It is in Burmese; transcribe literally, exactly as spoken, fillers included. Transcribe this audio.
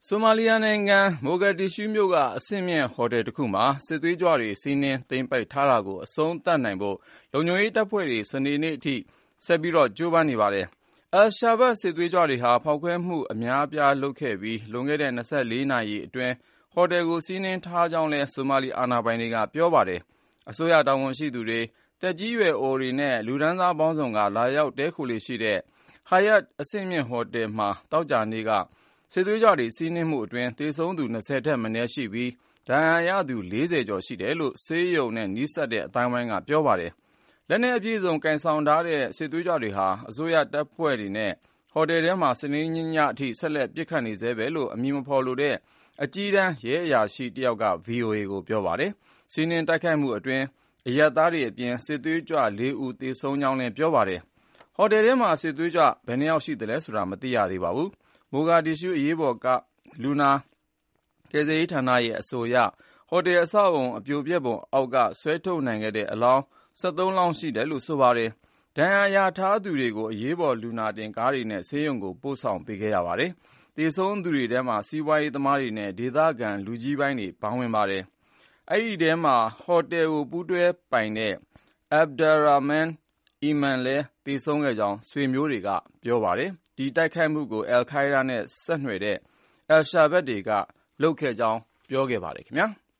ဆိုမာလီယာနိုင်ငံမိုဂါဒစ်ရှူးမြို့ကအဆင့်မြင့်ဟိုတယ်တစ်ခုမှာစစ်သွေးကြွတွေစီးနင်းသိမ်းပိုက်ထားတာကိုအဆုံးသတ်နိုင်ဖို့လုံခြုံရေးတပ်ဖွဲ့တွေစနေနေ့အထိဆက်ပြီးကြိုးပမ်းနေပါတယ်။ အယ်ရှာဘတ်စစ်သွေးကြွတွေဟာဖောက်ခွဲမှုအများအပြားလုပ်ခဲ့ပြီးလွန်ခဲ့တဲ့နှစ်ဆယ့်လေးနာရီအတွင်းဟိုတယ်ကိုစီးနင်းထားကြောင်းလည်းဆိုမာလီအာဏာပိုင်တွေကပြောပါတယ်။ အစိုးရတာဝန်ရှိသူတွေသက်ကြီးရွယ်အိုတွေနဲ့လူတန်းစားပေါင်းစုံကလာရောက်တည်းခိုလေ့ရှိတဲ့ Hyatt အဆင့်မြင့်ဟိုတယ်မှာသောကြာနေ့ကစစ်သွေးကြွတွေစီးနင်းမှုအတွင်းသေဆုံးသူ၂၀ထက်မနည်းရှိပြီးဒဏ်ရာရသူလေးဆယ်ကျော်ရှိတယ်လို့ဆေးရုံနဲ့နီးစပ်တဲ့အသိုင်းအဝိုင်းကပြောပါတယ်။ လက်နက်အပြည့်အစုံကိုင်ဆောင်ထားတဲ့စစ်သွေးကြွတွေဟာအစိုးရတပ်ဖွဲ့တွေနဲ့ဟိုတယ်ထဲမှာစနေနေ့ညအထိဆက်လက်ပစ်ခတ်နေဆဲပဲလို့အမည်မဖော်လိုတဲ့အကြီးတန်းရဲအရာရှိတယောက်က ဗွီအိုအေ ကိုပြောပါတယ်။ စီးနင်းတိုက်ခိုက်မှုအတွင်းအရပ်သားတွေအပြင်စစ်သွေးကြွလေးဦးသေဆုံးကြောင်းလည်းပြောပါတယ်။ ဟိုတယ်ထဲမှာစစ်သွေးကြွဘယ်နှစ်ယောက်ရှိသလဲဆိုတာမသိရသေးပါဘူး။ မိုဂါဒစ်ရှူးအရေးပေါ်လူနာကယ်ဆယ်ရေးဌာနရဲ့အဆိုအရဟိုတယ်အဆောက်အဦအပြိုပျက်ပုံအောက်ကဆွဲထုတ်နိုင်ခဲ့တဲ့အလောင်း၁၃လောင်းရှိတယ်လို့ဆိုပါတယ်။ ဒဏ်ရာရထားသူတွေကိုအရေးပေါ်လူနာတင်ကားတွေနဲ့ဆေးရုံကိုပို့ဆောင်ပေးခဲ့ရပါတယ်။ သေဆုံးသူတွေထဲမှာစီးပွားရေးသမားတွေနဲ့ဒေသခံလူကြီးပိုင်းတွေပါဝင်ပါတယ်။ အဲဒီထဲမှာဟိုတယ်ကိုပူးတွဲပိုင်တဲ့ Abderaghman Eman လည်းသေဆုံးခဲ့ကြောင်းဆွေမျိုးတွေကပြောပါတယ်။ ဒီတိုက်ခိုက်မှုကိုအယ်ခိုင်းဒါးနဲ့ဆက်နွယ်တဲ့ အယ်ရှာဘတ်တွေကလုပ်ခဲ့ကြောင်းပြောပါတယ်ခင်ဗျာ။